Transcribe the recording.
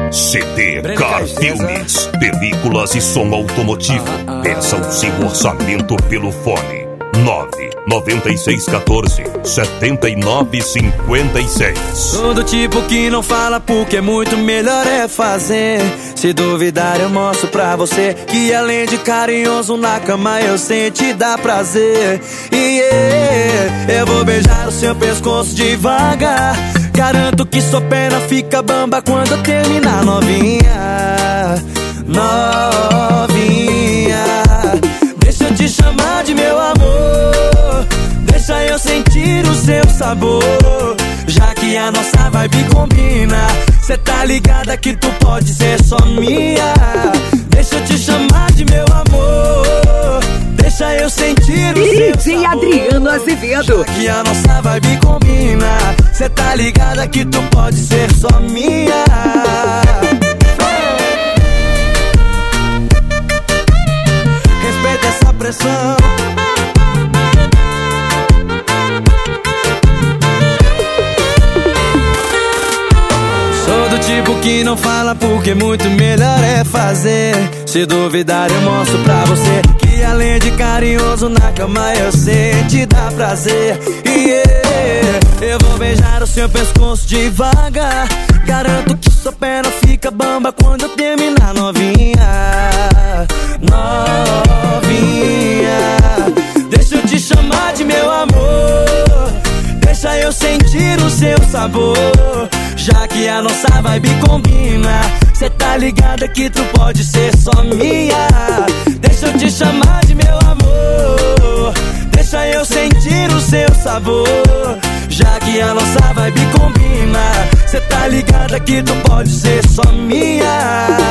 CDK Filmes, películas e som automotivo. Peça o seu orçamento pelo fone 99614-7956. Sou do tipo que não fala porque muito melhor é fazer. Se duvidar eu mostro pra você que além de carinhoso na cama eu sei te dar prazer. Eu vou beijar o seu pescoço devagar. Garanto que sua perna fica bamba quando eu terminar, novinha. Novinha, deixa eu te chamar de meu amor. Deixa eu sentir o seu sabor. Já que a nossa vibe combina, cê tá ligada que tu pode ser só minha. Deixa eu te chamar de meu amor. Deixa eu sentir o seu DJ sabor. Adriano Azevedo. Já que a nossa vibe combina, cê tá ligada que tu pode ser só minha. Respeita essa pressão. Sou do tipo que não fala porque muito melhor é fazer. Se duvidar eu mostro pra você que além de carinhoso na cama eu sei te dar prazer. Eu vou beijar o seu pescoço devagar. Garanto que sua perna fica bamba quando eu terminar, novinha. Novinha, deixa eu te chamar de meu amor. Deixa eu sentir o seu sabor. Já que a nossa vibe combina, cê tá ligada que tu pode ser só minha. Deixa eu te chamar de meu amor. Deixa eu sentir o seu sabor. Já que a nossa vibe combina, cê tá ligada que tu pode ser só minha.